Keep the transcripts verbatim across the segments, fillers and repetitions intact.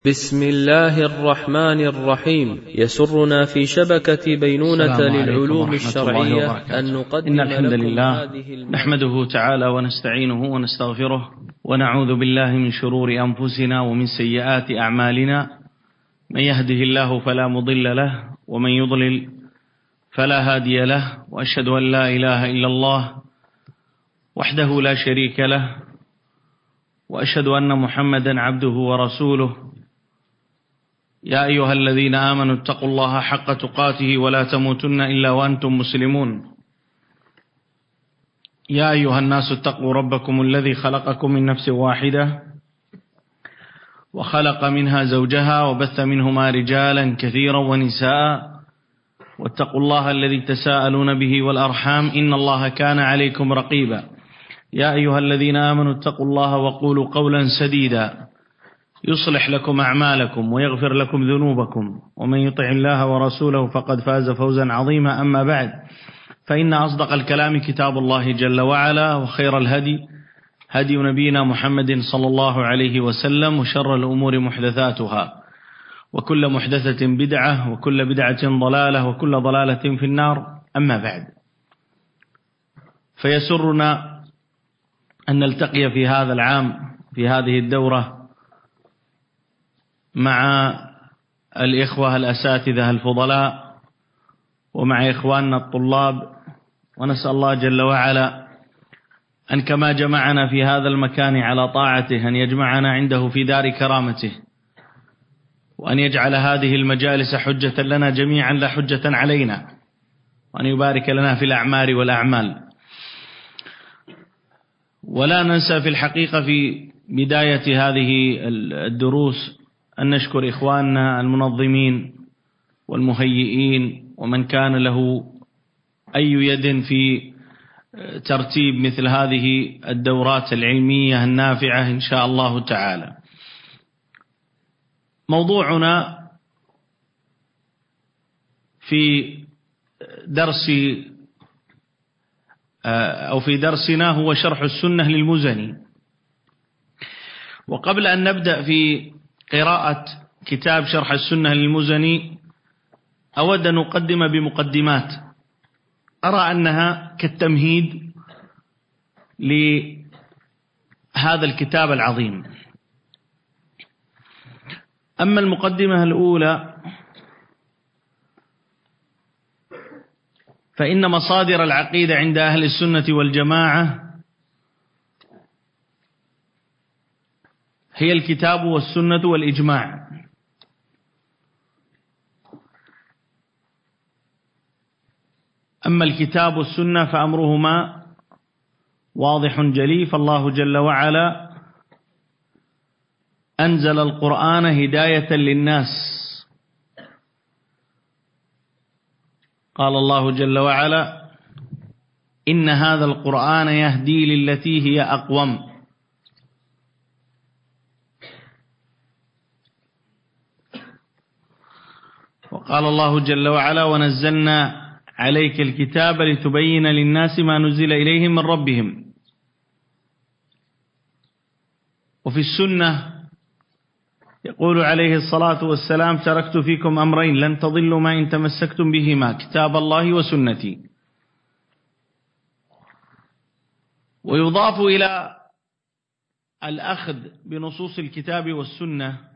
بسم الله الرحمن الرحيم. يسرنا في شبكة بينونة للعلوم الشرعية أن نقدم إن الحمد لكم لله هذه نحمده تعالى ونستعينه ونستغفره ونعوذ بالله من شرور أنفسنا ومن سيئات أعمالنا، من يهده الله فلا مضل له ومن يضلل فلا هادي له، وأشهد أن لا إله إلا الله وحده لا شريك له، وأشهد أن محمدا عبده ورسوله. يا أيها الذين آمنوا اتقوا الله حق تقاته ولا تموتن إلا وأنتم مسلمون. يا أيها الناس اتقوا ربكم الذي خلقكم من نفس واحدة وخلق منها زوجها وبث منهما رجالا كثيرا ونساء، واتقوا الله الذي تساءلون به والأرحام إن الله كان عليكم رقيبا. يا أيها الذين آمنوا اتقوا الله وقولوا قولا سديدا يصلح لكم أعمالكم ويغفر لكم ذنوبكم، ومن يطع الله ورسوله فقد فاز فوزا عظيما. أما بعد، فإن أصدق الكلام كتاب الله جل وعلا، وخير الهدي هدي نبينا محمد صلى الله عليه وسلم، وشر الأمور محدثاتها، وكل محدثة بدعة، وكل بدعة ضلالة، وكل ضلالة في النار. أما بعد، فيسرنا أن نلتقي في هذا العام في هذه الدورة مع الإخوة الأساتذة الفضلاء ومع إخواننا الطلاب، ونسأل الله جل وعلا أن كما جمعنا في هذا المكان على طاعته أن يجمعنا عنده في دار كرامته، وأن يجعل هذه المجالس حجة لنا جميعا لا حجة علينا، وأن يبارك لنا في الأعمار والأعمال. ولا ننسى في الحقيقة في بداية هذه الدروس أن نشكر إخواننا المنظمين والمهيئين ومن كان له أي يد في ترتيب مثل هذه الدورات العلمية النافعة إن شاء الله تعالى. موضوعنا في درس أو في درسنا هو شرح السنة للمزني. وقبل أن نبدأ في قراءة كتاب شرح السنة للمزني، أود أن أقدم بمقدمات أرى أنها كالتمهيد لهذا الكتاب العظيم. أما المقدمة الأولى فإن مصادر العقيدة عند أهل السنة والجماعة هي الكتاب والسنة والإجماع. أما الكتاب والسنة فأمرهما واضح جلي، فالله جل وعلا أنزل القرآن هداية للناس. قال الله جل وعلا: إن هذا القرآن يهدي للتي هي أقوم. وقال الله جل وعلا: ونزلنا عليك الكتاب لتبين للناس ما نزل إليهم من ربهم. وفي السنة يقول عليه الصلاة والسلام: تركت فيكم أمرين لن تضلوا ما إن تمسكتم بهما، كتاب الله وسنتي. ويضاف إلى الأخذ بنصوص الكتاب والسنة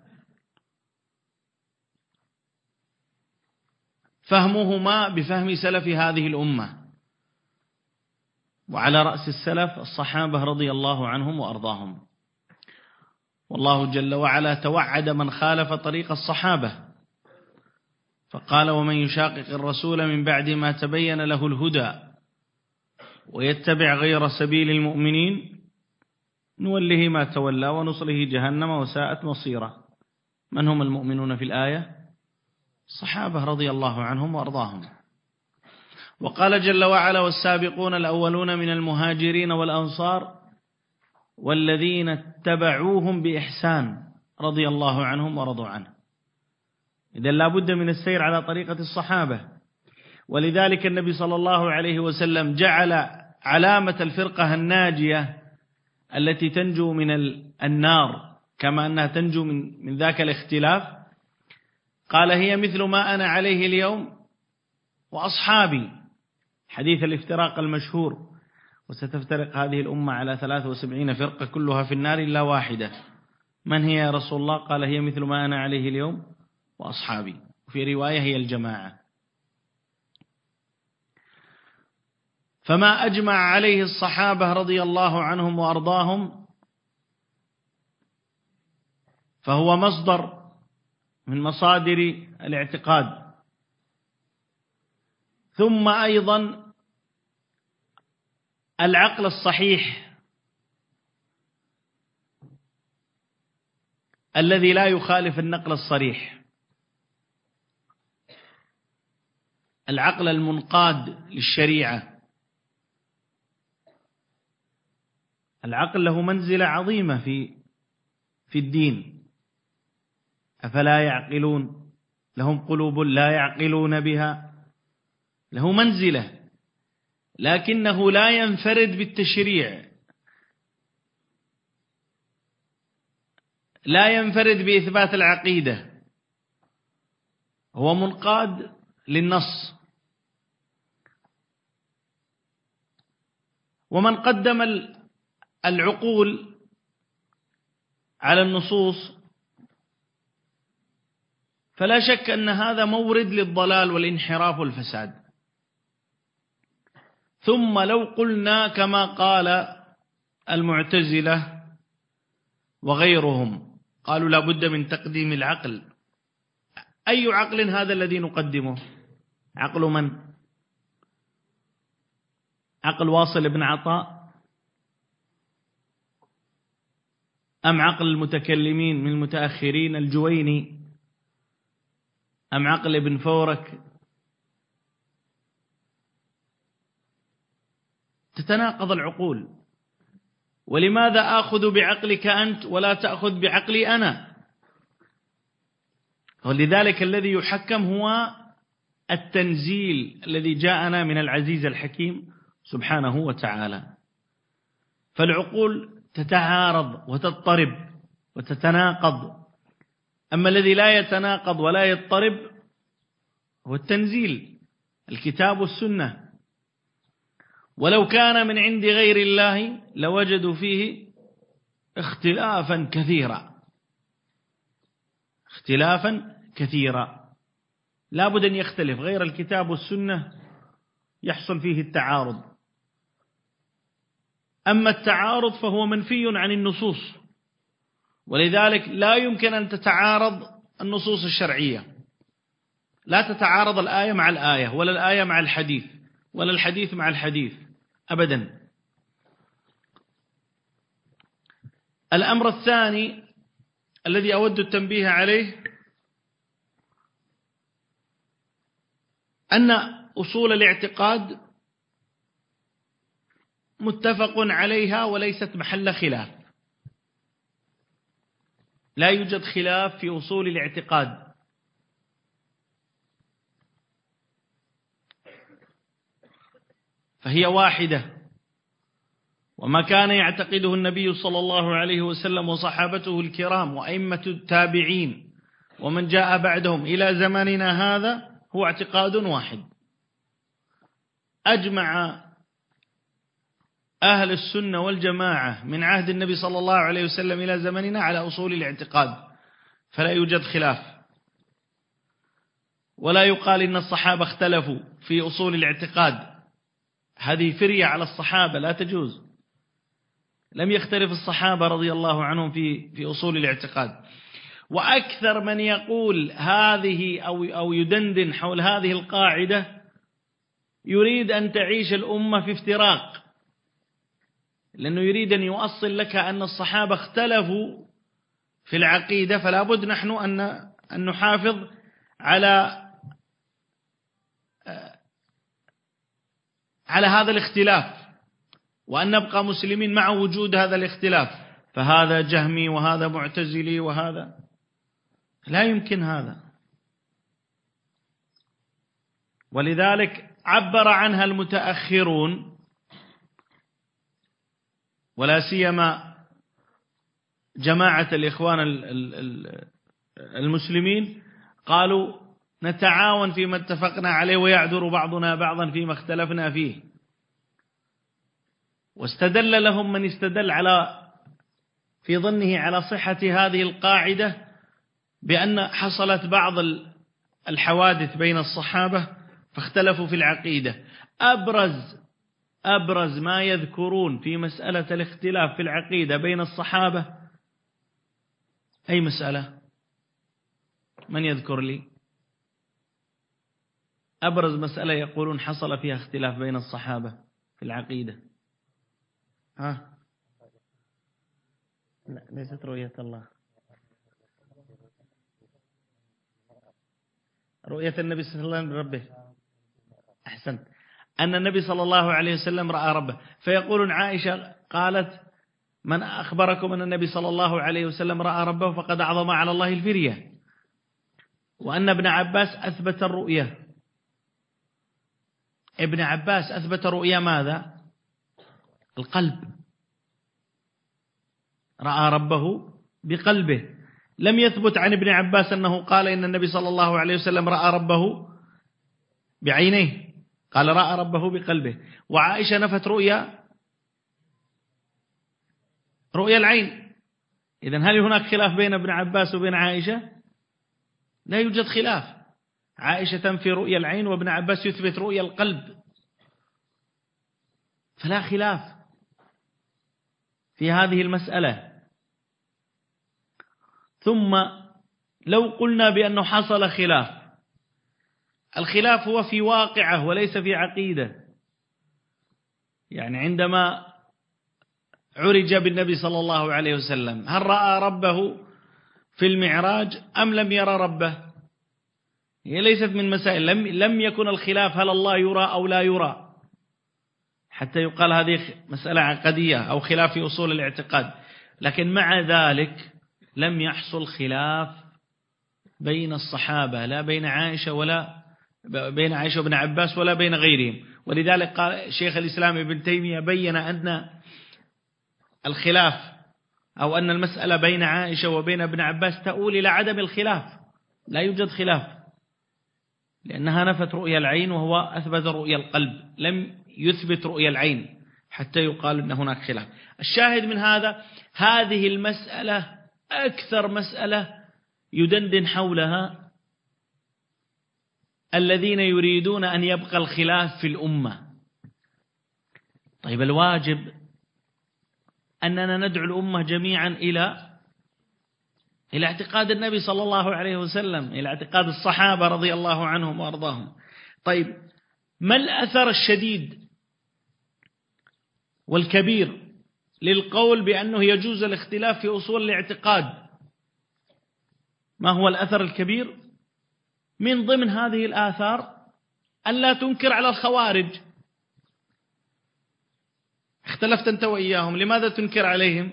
فهمهما بفهم سلف هذه الأمة، وعلى رأس السلف الصحابة رضي الله عنهم وأرضاهم. والله جل وعلا توعد من خالف طريق الصحابة فقال: ومن يشاقق الرسول من بعد ما تبين له الهدى ويتبع غير سبيل المؤمنين نوله ما تولى ونصله جهنم وساءت مصيره. من هم المؤمنون في الآية؟ الصحابة رضي الله عنهم وأرضاهم. وقال جل وعلا: والسابقون الأولون من المهاجرين والأنصار والذين اتبعوهم بإحسان رضي الله عنهم ورضوا عنه. إذن لا بد من السير على طريقة الصحابة. ولذلك النبي صلى الله عليه وسلم جعل علامة الفرقة الناجية التي تنجو من النار كما أنها تنجو من من ذاك الاختلاف. قال هي مثل ما أنا عليه اليوم وأصحابي، حديث الافتراق المشهور: وستفترق هذه الأمة على ثلاث وسبعين فرقة كلها في النار إلا واحدة. من هي يا رسول الله؟ قال هي مثل ما أنا عليه اليوم وأصحابي، وفي رواية هي الجماعة. فما أجمع عليه الصحابة رضي الله عنهم وأرضاهم فهو مصدر من مصادر الاعتقاد. ثم أيضا العقل الصحيح الذي لا يخالف النقل الصريح، العقل المنقاد للشريعة. العقل له منزلة عظيمة في في الدين. أفلا يعقلون؟ لهم قلوب لا يعقلون بها. له منزلة، لكنه لا ينفرد بالتشريع، لا ينفرد بإثبات العقيدة، هو منقاد للنص. ومن قدم العقول على النصوص فلا شك أن هذا مورد للضلال والانحراف والفساد. ثم لو قلنا كما قال المعتزلة وغيرهم، قالوا لا بد من تقديم العقل. أي عقل هذا الذي نقدمه؟ عقل من؟ عقل واصل بن عطاء؟ أم عقل المتكلمين من المتأخرين الجويني؟ أم عقل ابن فورك؟ تتناقض العقول. ولماذا آخذ بعقلك أنت ولا تأخذ بعقلي أنا؟ ولذلك الذي يحكم هو التنزيل الذي جاءنا من العزيز الحكيم سبحانه وتعالى. فالعقول تتعارض وتضطرب وتتناقض، أما الذي لا يتناقض ولا يضطرب هو التنزيل، الكتاب والسنة. ولو كان من عند غير الله لوجدوا فيه اختلافا كثيرا، اختلافا كثيرا. لا بد أن يختلف. غير الكتاب والسنة يحصل فيه التعارض. أما التعارض فهو منفي عن النصوص، ولذلك لا يمكن أن تتعارض النصوص الشرعية. لا تتعارض الآية مع الآية، ولا الآية مع الحديث، ولا الحديث مع الحديث أبدا. الأمر الثاني الذي أود التنبيه عليه أن أصول الاعتقاد متفق عليها وليست محل خلاف. لا يوجد خلاف في أصول الاعتقاد. فهي واحدة. وما كان يعتقده النبي صلى الله عليه وسلم وصحابته الكرام وأئمة التابعين ومن جاء بعدهم إلى زماننا هذا هو اعتقاد واحد. أجمع أهل السنة والجماعة من عهد النبي صلى الله عليه وسلم إلى زماننا على أصول الاعتقاد، فلا يوجد خلاف. ولا يقال إن الصحابة اختلفوا في أصول الاعتقاد، هذه فرية على الصحابة لا تجوز. لم يختلف الصحابة رضي الله عنهم في في أصول الاعتقاد. وأكثر من يقول هذه أو أو يدندن حول هذه القاعدة يريد أن تعيش الأمة في افتراق، لأنه يريد أن يؤصل لك أن الصحابة اختلفوا في العقيدة، فلا بد نحن أن أن نحافظ على على هذا الاختلاف، وأن نبقى مسلمين مع وجود هذا الاختلاف. فهذا جهمي وهذا معتزلي وهذا، لا يمكن هذا. ولذلك عبر عنها المتأخرون، ولا سيما جماعة الإخوان المسلمين قالوا نتعاون فيما اتفقنا عليه ويعذر بعضنا بعضا فيما اختلفنا فيه، واستدل لهم من استدل على في ظنه على صحة هذه القاعدة بأن حصلت بعض الحوادث بين الصحابة فاختلفوا في العقيدة. أبرز أبرز ما يذكرون في مسألة الاختلاف في العقيدة بين الصحابة أي مسألة؟ من يذكر لي أبرز مسألة يقولون حصل فيها اختلاف بين الصحابة في العقيدة؟ ها؟ لا، ليست رؤية الله، رؤية النبي صلى الله عليه وسلم بربه. أحسنت، أن النبي صلى الله عليه وسلم رأى ربه. فيقولون عائشة قالت من أخبركم أن النبي صلى الله عليه وسلم رأى ربه فقد أعظم على الله الفرية، وأن ابن عباس أثبت الرؤية. ابن عباس أثبت رؤية ماذا؟ القلب، رأى ربه بقلبه. لم يثبت عن ابن عباس أنه قال إن النبي صلى الله عليه وسلم رأى ربه بعينيه، قال رأى ربه بقلبه. وعائشة نفت رؤيا رؤيا العين. إذن هل هناك خلاف بين ابن عباس وبين عائشة؟ لا يوجد خلاف. عائشة تنفي رؤيا العين وابن عباس يثبت رؤيا القلب، فلا خلاف في هذه المسألة. ثم لو قلنا بأنه حصل خلاف، الخلاف هو في واقعه وليس في عقيدة. يعني عندما عرج بالنبي صلى الله عليه وسلم هل رأى ربه في المعراج أم لم يرى ربه؟ هي ليست من مسائل، لم, لم يكن الخلاف هل الله يرى أو لا يرى حتى يقال هذه مسألة عقدية أو خلاف في أصول الاعتقاد. لكن مع ذلك لم يحصل خلاف بين الصحابة، لا بين عائشة ولا بين عائشة وابن عباس ولا بين غيرهم. ولذلك قال شيخ الإسلام ابن تيمية بين أن الخلاف أو أن المسألة بين عائشة وبين ابن عباس تؤول إلى عدم الخلاف، لا يوجد خلاف، لأنها نفت رؤيا العين وهو أثبت رؤيا القلب، لم يثبت رؤيا العين حتى يقال أن هناك خلاف. الشاهد من هذا هذه المسألة أكثر مسألة يدندن حولها الذين يريدون أن يبقى الخلاف في الأمة. طيب الواجب أننا ندعو الأمة جميعا إلى إلى اعتقاد النبي صلى الله عليه وسلم، إلى اعتقاد الصحابة رضي الله عنهم وأرضاهم. طيب ما الأثر الشديد والكبير للقول بأنه يجوز الاختلاف في أصول الاعتقاد؟ ما هو الأثر الكبير؟ من ضمن هذه الآثار أن لا تنكر على الخوارج. اختلفت أنت وإياهم، لماذا تنكر عليهم؟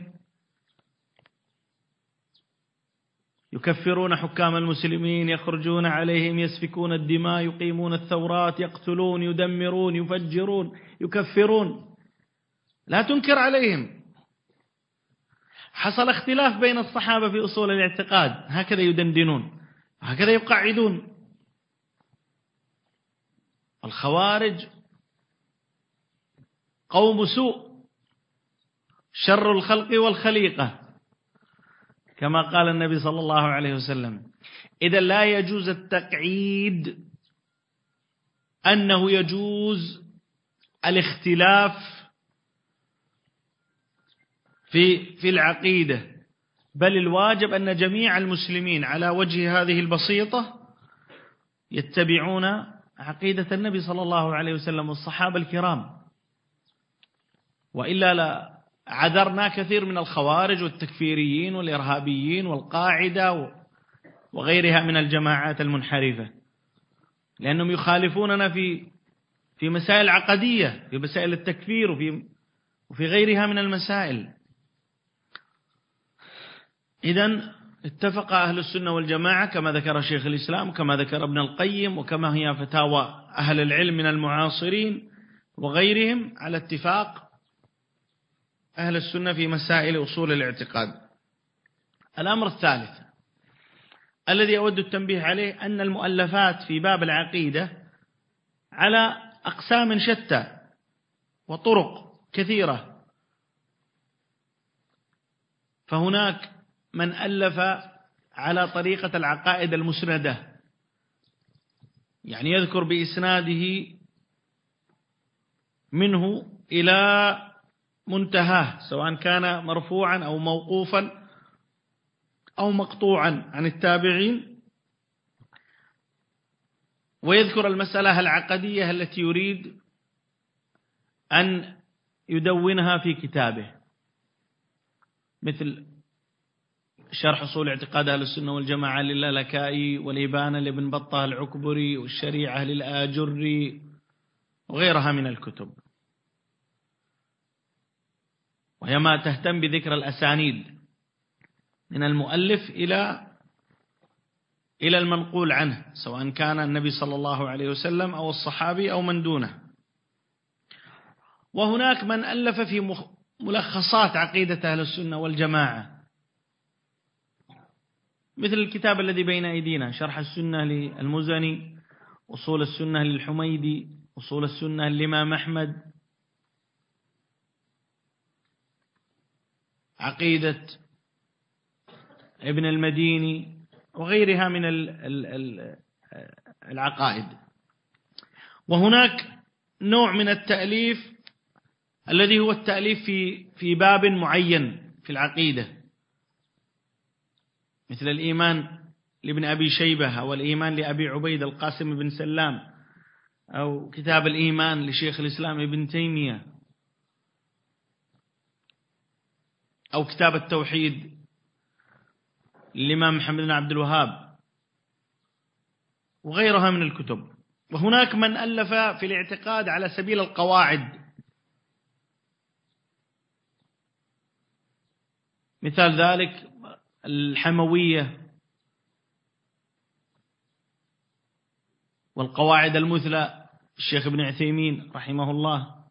يكفرون حكام المسلمين، يخرجون عليهم، يسفكون الدماء، يقيمون الثورات، يقتلون، يدمرون، يفجرون، يكفرون. لا تنكر عليهم. حصل اختلاف بين الصحابة في أصول الاعتقاد، هكذا يدندنون، هكذا يقعدون. الخوارج قوم سوء، شر الخلق والخليقة، كما قال النبي صلى الله عليه وسلم. إذا لا يجوز التقعيد أنه يجوز الاختلاف في في العقيدة، بل الواجب أن جميع المسلمين على وجه هذه البسيطة يتبعون عقيدة النبي صلى الله عليه وسلم والصحابة الكرام، وإلا لا عذرنا كثير من الخوارج والتكفيريين والإرهابيين والقاعدة وغيرها من الجماعات المنحرفة، لأنهم يخالفوننا في في مسائل عقدية، في مسائل التكفير وفي وفي غيرها من المسائل. إذن اتفق أهل السنة والجماعة كما ذكر شيخ الإسلام، كما ذكر ابن القيم، وكما هي فتاوى أهل العلم من المعاصرين وغيرهم، على اتفاق أهل السنة في مسائل أصول الاعتقاد. الأمر الثالث الذي أود التنبيه عليه أن المؤلفات في باب العقيدة على أقسام شتى وطرق كثيرة، فهناك من ألف على طريقة العقائد المسندة، يعني يذكر بإسناده منه إلى منتهاه، سواء كان مرفوعا أو موقوفا أو مقطوعا عن التابعين، ويذكر المسألة العقدية التي يريد أن يدونها في كتابه، مثل شرح أصول اعتقاد أهل السنة والجماعة للالكائي، والإبانة لابن بطة العكبري، والشريعة للآجري، وغيرها من الكتب، وهي ما تهتم بذكر الأسانيد من المؤلف إلى إلى المنقول عنه، سواء كان النبي صلى الله عليه وسلم أو الصحابي أو من دونه. وهناك من ألف في ملخصات عقيدة أهل السنة والجماعة، مثل الكتاب الذي بين أيدينا، شرح السنة للمزني، أصول السنة للحميدي، أصول السنة للإمام أحمد، عقيدة ابن المديني، وغيرها من العقائد. وهناك نوع من التأليف الذي هو التأليف في في باب معين في العقيدة، مثل الإيمان لابن أبي شيبة، أو الإيمان لأبي عبيد القاسم بن سلام، أو كتاب الإيمان لشيخ الإسلام ابن تيمية، أو كتاب التوحيد للإمام محمد بن عبد الوهاب، وغيرها من الكتب. وهناك من ألف في الاعتقاد على سبيل القواعد، مثال ذلك الحموية والقواعد المثلى الشيخ ابن عثيمين رحمه الله.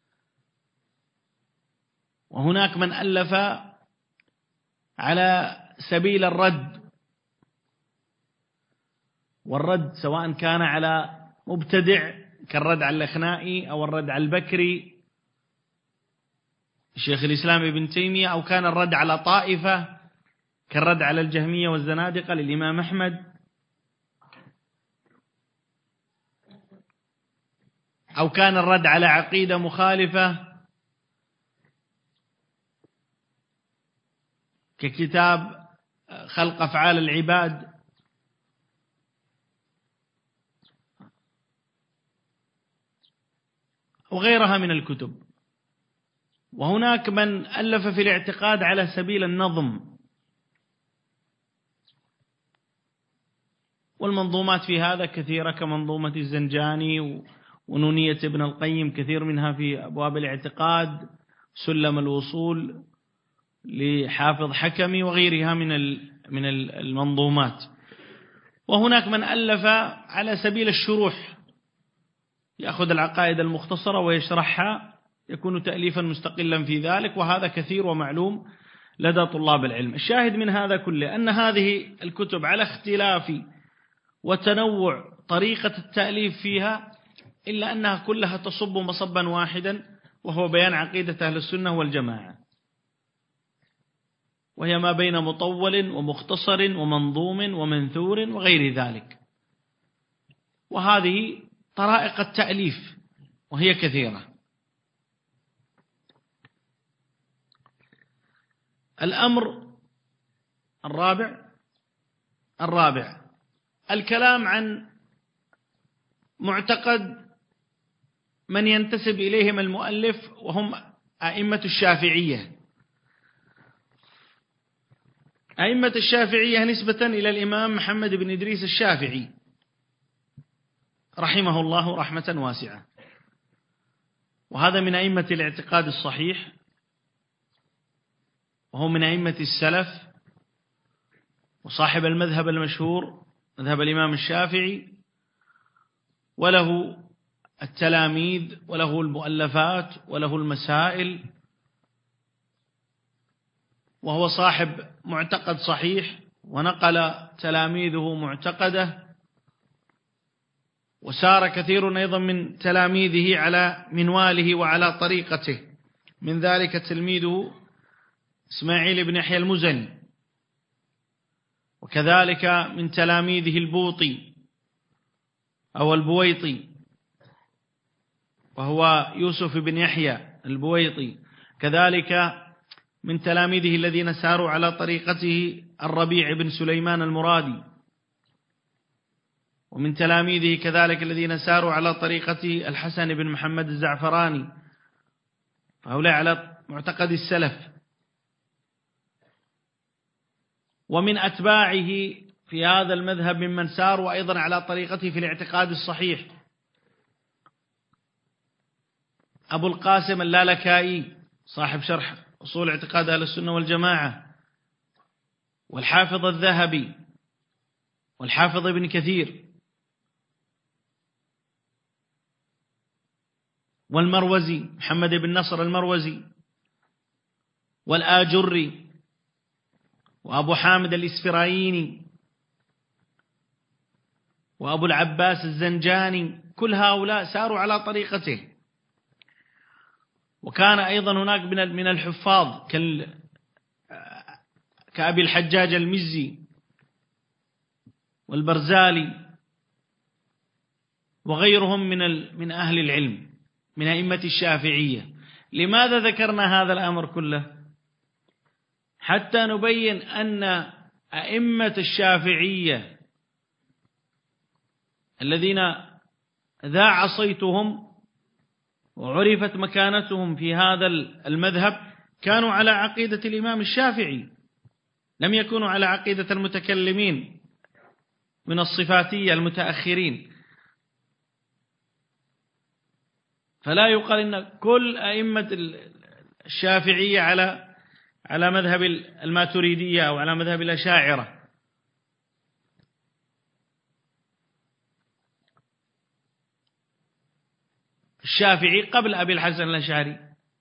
وهناك من ألف على سبيل الرد، والرد سواء كان على مبتدع كالرد على الأخنائي، أو الرد على البكري شيخ الإسلام ابن تيمية، أو كان الرد على طائفة كالرد على الجهمية والزنادقة للإمام أحمد، أو كان الرد على عقيدة مخالفة ككتاب خلق أفعال العباد، وغيرها من الكتب. وهناك من ألف في الاعتقاد على سبيل النظم، والمنظومات في هذا كثيرة، كمنظومة الزنجاني ونونية ابن القيم، كثير منها في أبواب الاعتقاد، سلم الوصول لحافظ حكمي، وغيرها من من المنظومات. وهناك من ألف على سبيل الشروح، يأخذ العقائد المختصرة ويشرحها، يكون تأليفا مستقلا في ذلك، وهذا كثير ومعلوم لدى طلاب العلم. الشاهد من هذا كله أن هذه الكتب على اختلاف وتنوع طريقة التأليف فيها، إلا أنها كلها تصب مصبا واحدا، وهو بيان عقيدة أهل السنة والجماعة، وهي ما بين مطول ومختصر ومنظوم ومنثور وغير ذلك. وهذه طرائق التأليف وهي كثيرة. الأمر الرابع الرابع الكلام عن معتقد من ينتسب إليهم المؤلف، وهم أئمة الشافعية. أئمة الشافعية نسبة إلى الإمام محمد بن إدريس الشافعي رحمه الله رحمة واسعة، وهذا من أئمة الاعتقاد الصحيح، وهو من أئمة السلف، وصاحب المذهب المشهور مذهب الإمام الشافعي، وله التلاميذ، وله المؤلفات، وله المسائل، وهو صاحب معتقد صحيح، ونقل تلاميذه معتقده، وسار كثير أيضا من تلاميذه على منواله وعلى طريقته، من ذلك تلميذه إسماعيل بن يحيى المزني، وكذلك من تلاميذه البوطي أو البويطي وهو يوسف بن يحيى البويطي، كذلك من تلاميذه الذين ساروا على طريقته الربيع بن سليمان المرادي، ومن تلاميذه كذلك الذين ساروا على طريقته الحسن بن محمد الزعفراني، فهؤلاء على معتقد السلف. ومن أتباعه في هذا المذهب ممن ساروا أيضا على طريقته في الاعتقاد الصحيح أبو القاسم اللالكائي صاحب شرح أصول اعتقاد أهل السنة والجماعة، والحافظ الذهبي، والحافظ ابن كثير، والمروزي محمد بن نصر المروزي، والآجري، وأبو حامد الإسفرايني، وأبو العباس الزنجاني، كل هؤلاء ساروا على طريقته. وكان أيضا هناك من الحفاظ كأبي الحجاج المزي والبرزالي وغيرهم من من أهل العلم من أئمة الشافعية. لماذا ذكرنا هذا الأمر كله؟ حتى نبين أن أئمة الشافعية الذين ذاع صيتهم وعرفت مكانتهم في هذا المذهب كانوا على عقيدة الإمام الشافعي، لم يكونوا على عقيدة المتكلمين من الصفاتية المتأخرين. فلا يقال إن كل أئمة الشافعية على على مذهب الماتريدية أو على مذهب الأشاعرة. الشافعي قبل أبي الحسن الأشعري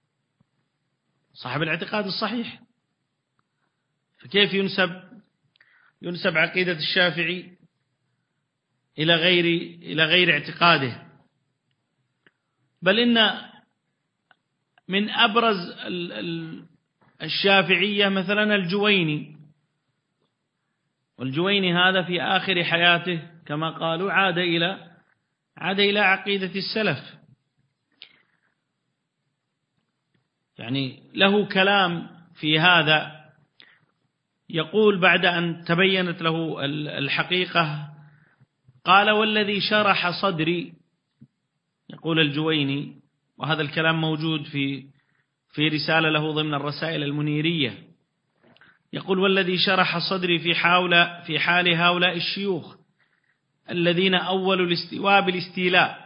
صاحب الاعتقاد الصحيح، فكيف ينسب ينسب عقيدة الشافعي إلى غير إلى غير اعتقاده؟ بل إن من أبرز الشافعية مثلا الجويني، والجويني هذا في آخر حياته كما قالوا عاد إلى عاد إلى عقيدة السلف، يعني له كلام في هذا، يقول بعد أن تبينت له الحقيقة قال: والذي شرح صدري، يقول الجويني، وهذا الكلام موجود في في رسالة له ضمن الرسائل المنيرية، يقول: والذي شرح صدري في حول في حال هؤلاء الشيوخ الذين أولوا الاستواء بالاستيلاء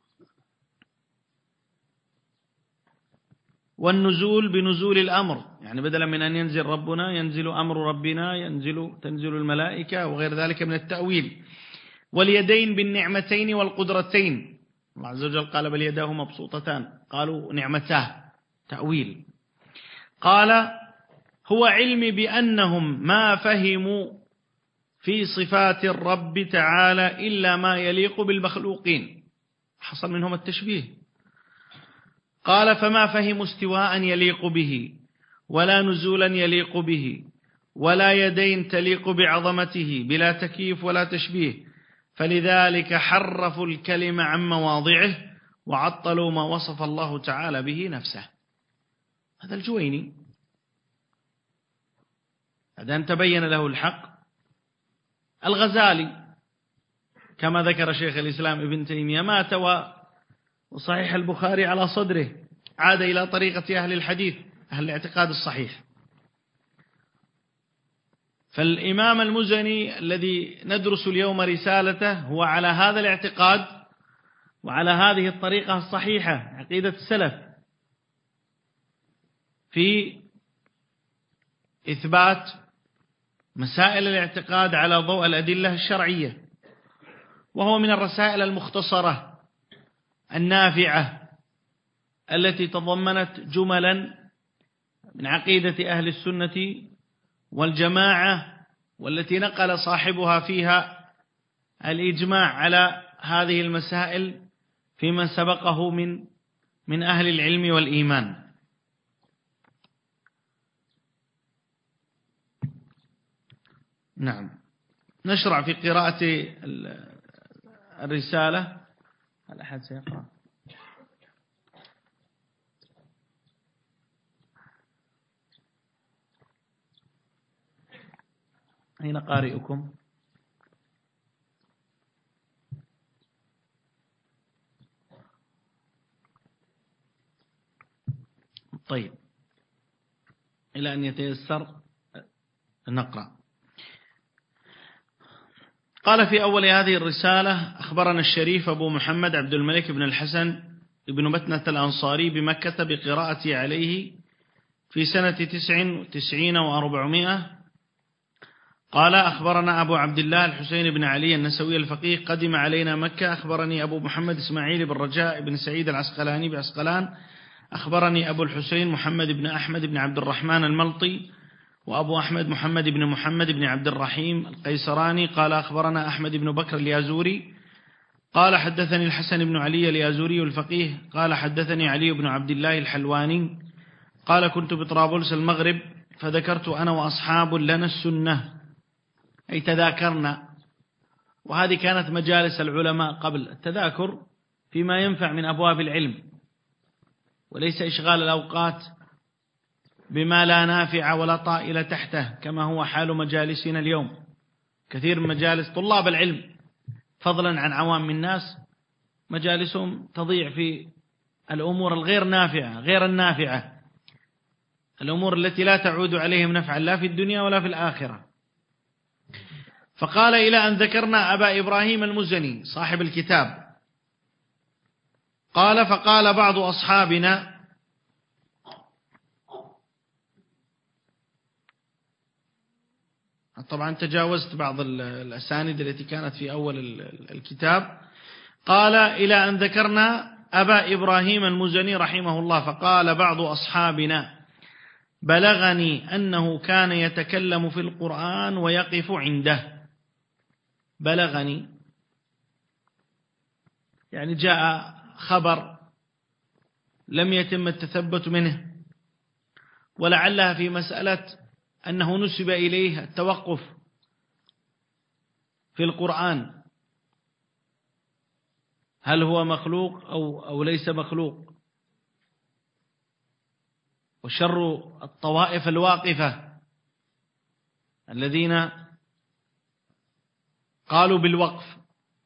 والنزول بنزول الأمر، يعني بدلا من أن ينزل ربنا ينزل أمر ربنا، ينزل تنزل الملائكة وغير ذلك من التأويل، واليدين بالنعمتين والقدرتين، الله عز وجل قال: بل يداه مبسوطتان، قالوا نعمتاه، تأويل. قال: هو علمي بأنهم ما فهموا في صفات الرب تعالى إلا ما يليق بالمخلوقين، حصل منهم التشبيه. قال: فما فهموا استواء يليق به، ولا نزولا يليق به، ولا يدين تليق بعظمته بلا تكييف ولا تشبيه، فلذلك حرفوا الكلمة عن مواضعه وعطلوا ما وصف الله تعالى به نفسه. هذا الجويني بعد أن تبين له الحق. الغزالي كما ذكر شيخ الإسلام ابن تيمية مات وصحيح البخاري على صدره، عاد إلى طريقة أهل الحديث أهل الاعتقاد الصحيح. فالإمام المزني الذي ندرس اليوم رسالته هو على هذا الاعتقاد وعلى هذه الطريقة الصحيحة، عقيدة السلف في إثبات مسائل الاعتقاد على ضوء الأدلة الشرعية، وهو من الرسائل المختصرة النافعة التي تضمنت جملا من عقيدة أهل السنة والجماعة، والتي نقل صاحبها فيها الإجماع على هذه المسائل في من سبقه من من أهل العلم والإيمان. نعم، نشرع في قراءة الرسالة. هل أحد سيقرأ؟ أين قارئكم؟ طيب، إلى أن يتيسر نقرأ. قال في أول هذه الرسالة: أخبرنا الشريف أبو محمد عبد الملك بن الحسن بن متنة الأنصاري بمكة بقراءتي عليه في سنة تسع وتسعين وأربعمائة. قال: أخبرنا أبو عبد الله الحسين بن علي النسوي الفقيه قدم علينا مكة. أخبرني أبو محمد إسماعيل بن رجاء بن سعيد العسقلاني بعسقلان. أخبرني أبو الحسين محمد بن أحمد بن عبد الرحمن الملطي، وأبو أحمد محمد بن محمد بن عبد الرحيم القيسراني. قال: أخبرنا أحمد بن بكر اليازوري قال: حدثني الحسن بن علي اليازوري الفقيه قال: حدثني علي بن عبد الله الحلواني قال: كنت بطرابلس المغرب فذكرت أنا وأصحاب لنا السنة، أي تذاكرنا. وهذه كانت مجالس العلماء قبل التذاكر فيما ينفع من أبواب العلم، وليس إشغال الأوقات بما لا نافع ولا طائل تحته، كما هو حال مجالسنا اليوم. كثير من مجالس طلاب العلم فضلا عن عوام الناس مجالسهم تضيع في الأمور الغير نافعة، غير النافعة، الأمور التي لا تعود عليهم نفعا لا في الدنيا ولا في الآخرة. فقال: إلى أن ذكرنا أبا إبراهيم المزني صاحب الكتاب. قال: فقال بعض أصحابنا: طبعا تجاوزت بعض الأسانيد التي كانت في أول الكتاب. قال: إلى أن ذكرنا أبا إبراهيم المزني رحمه الله. فقال بعض أصحابنا: بلغني أنه كان يتكلم في القرآن ويقف عنده. بلغني يعني جاء خبر لم يتم التثبت منه، ولعلها في مسألة أنه نسب إليه التوقف في القرآن، هل هو مخلوق أو, أو ليس مخلوق. وشر الطوائف الواقفة الذين قالوا بالوقف.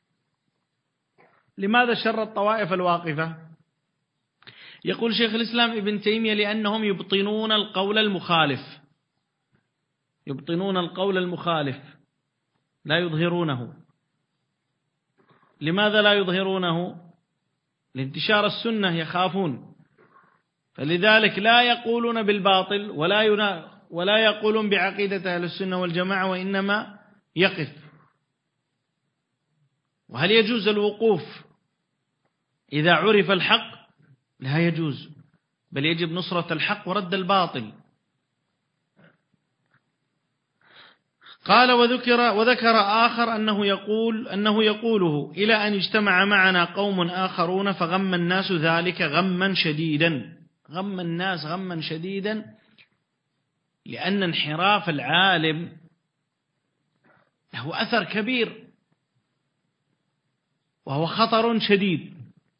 لماذا شر الطوائف الواقفة؟ يقول شيخ الإسلام ابن تيمية: لأنهم يبطنون القول المخالف، يبطنون القول المخالف لا يظهرونه. لماذا لا يظهرونه؟ لانتشار السنة، يخافون، فلذلك لا يقولون بالباطل ولا ينا ولا يقولون بعقيدة أهل السنة والجماعة، وإنما يقف. وهل يجوز الوقوف إذا عرف الحق؟ لا يجوز، بل يجب نصرة الحق ورد الباطل. قال: وذكر وذكر آخر أنه يقول أنه يقوله إلى أن اجتمع معنا قوم آخرون فغم الناس ذلك غما شديدا. غم الناس غما شديدا لأن انحراف العالم له أثر كبير وهو خطر شديد.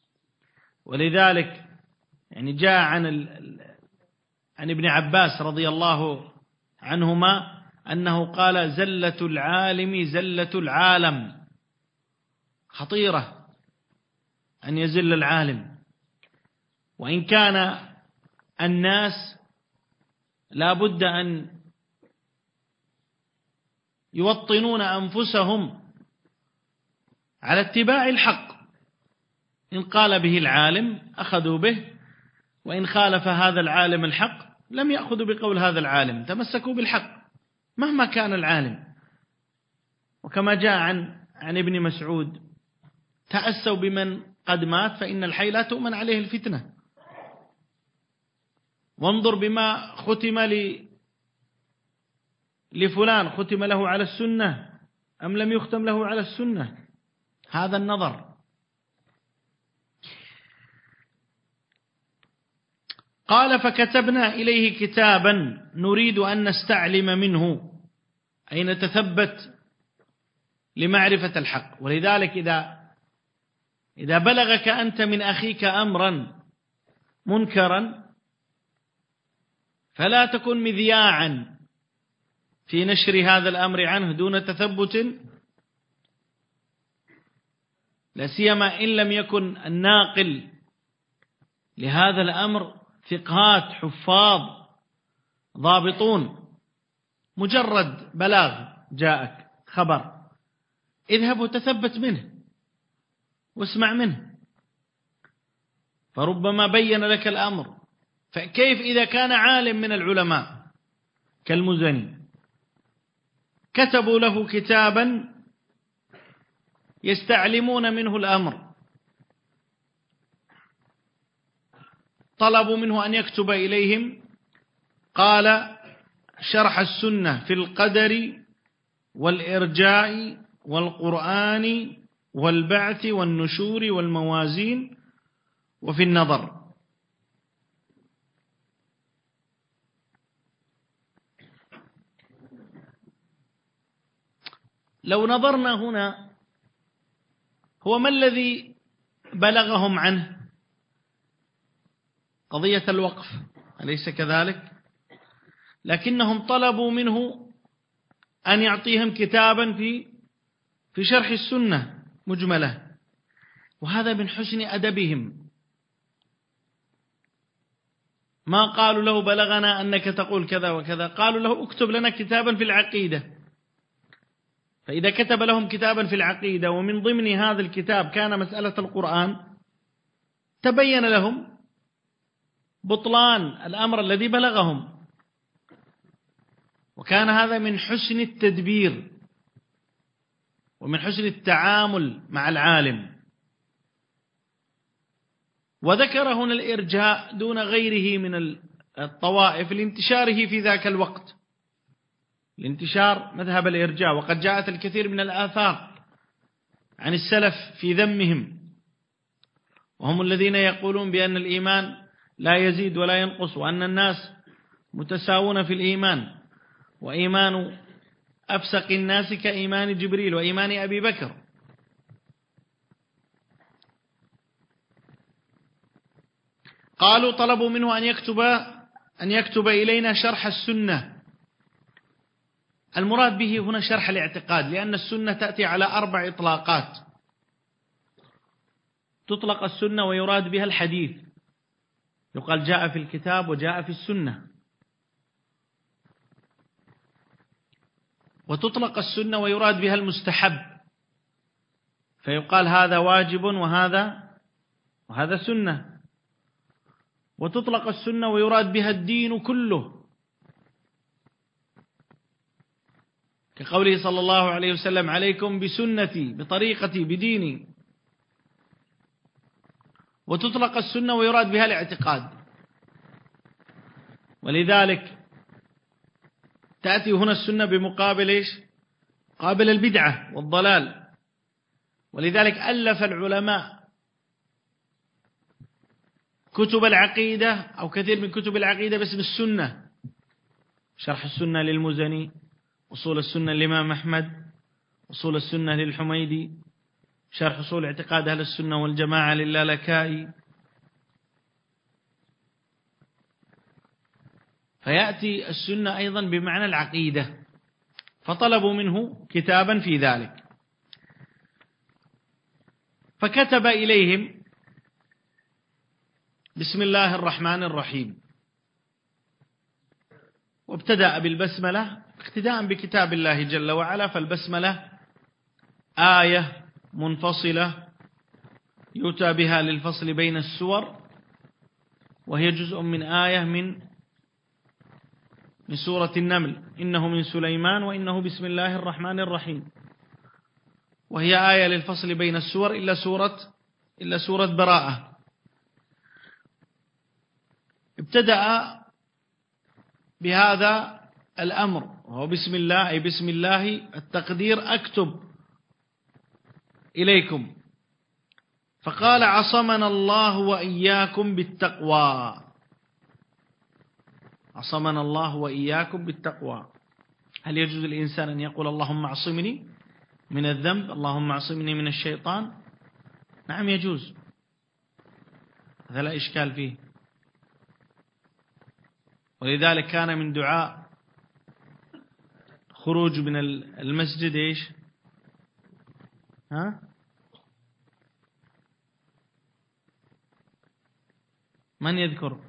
ولذلك يعني جاء عن عن ابن عباس رضي الله عنهما أنه قال: زلة العالم زلة العالم. خطيرة أن يزل العالم. وإن كان الناس لا بد أن يوطنون أنفسهم على اتباع الحق. إن قال به العالم أخذوا به، وإن خالف هذا العالم الحق لم يأخذوا بقول هذا العالم، تمسكوا بالحق مهما كان العالم. وكما جاء عن عن ابن مسعود: تأسوا بمن قد مات فإن الحي لا تؤمن عليه الفتنة. وانظر بما ختم لفلان، ختم له على السنة أم لم يختم له على السنة؟ هذا النظر. قال فكتبنا إليه كتابا نريد أن نستعلم منه، أي نتثبت لمعرفة الحق. ولذلك إذا إذا بلغك أنت من أخيك أمرا منكرا فلا تكن مذياعا في نشر هذا الأمر عنه دون تثبت، لا سيما إن لم يكن الناقل لهذا الأمر ثقات حفاظ ضابطون. مجرد بلاغ جاءك خبر، اذهب وتثبت منه واسمع منه، فربما بين لك الأمر. فكيف إذا كان عالم من العلماء كالمزني كتبوا له كتابا يستعلمون منه الأمر، طلبوا منه أن يكتب إليهم، قال شرح السنة في القدر والإرجاء والقرآن والبعث والنشور والموازين وفي النظر. لو نظرنا هنا، هو ما الذي بلغهم عنه؟ قضية الوقف، أليس كذلك؟ لكنهم طلبوا منه أن يعطيهم كتابا في في شرح السنة مجملة، وهذا من حسن أدبهم. ما قالوا له بلغنا أنك تقول كذا وكذا، قالوا له اكتب لنا كتابا في العقيدة. فإذا كتب لهم كتابا في العقيدة ومن ضمن هذا الكتاب كان مسألة القرآن، تبين لهم بطلان الأمر الذي بلغهم. وكان هذا من حسن التدبير ومن حسن التعامل مع العالم. وذكر هنا الإرجاء دون غيره من الطوائف لانتشاره في ذاك الوقت، لانتشار مذهب الإرجاء. وقد جاءت الكثير من الآثار عن السلف في ذمهم، وهم الذين يقولون بأن الإيمان لا يزيد ولا ينقص، وأن الناس متساوون في الإيمان، وإيمان أفسق الناس كإيمان جبريل وإيمان أبي بكر. قالوا طلبوا منه أن يكتب أن يكتب إلينا شرح السنة. المراد به هنا شرح الاعتقاد، لأن السنة تأتي على أربع إطلاقات. تطلق السنة ويراد بها الحديث، يقال جاء في الكتاب وجاء في السنة. وتطلق السنة ويراد بها المستحب، فيقال هذا واجب وهذا وهذا سنة. وتطلق السنة ويراد بها الدين كله، كقوله صلى الله عليه وسلم عليكم بسنتي بطريقتي بديني. وتطلق السنة ويراد بها الاعتقاد، ولذلك تأتي هنا السنة بمقابل إيش؟ قابل البدعة والضلال. ولذلك ألف العلماء كتب العقيدة أو كثير من كتب العقيدة باسم السنة: شرح السنة للمزني، أصول السنة للإمام أحمد، أصول السنة للحميدي، شرح أصول اعتقاد أهل السنة والجماعة للالكائي. فيأتي السنة أيضا بمعنى العقيدة، فطلبوا منه كتابا في ذلك. فكتب إليهم بسم الله الرحمن الرحيم، وابتدأ بالبسملة اقتداء بكتاب الله جل وعلا. فالبسملة آية منفصلة يؤتى بها للفصل بين السور، وهي جزء من آية من من سورة النمل: إنه من سليمان وإنه بسم الله الرحمن الرحيم. وهي آية للفصل بين السور إلا سورة إلا سورة براءة. ابتدأ بهذا الأمر، وهو بسم الله، أي بسم الله التقدير أكتب إليكم. فقال عصمنا الله وإياكم بالتقوى، عصمنا الله وإياكم بالتقوى. هل يجوز الإنسان أن يقول اللهم اعصمني من الذنب، اللهم اعصمني من الشيطان؟ نعم يجوز، هذا لا إشكال فيه. ولذلك كان من دعاء خروج من المسجد إيش؟ ها؟ من يذكر؟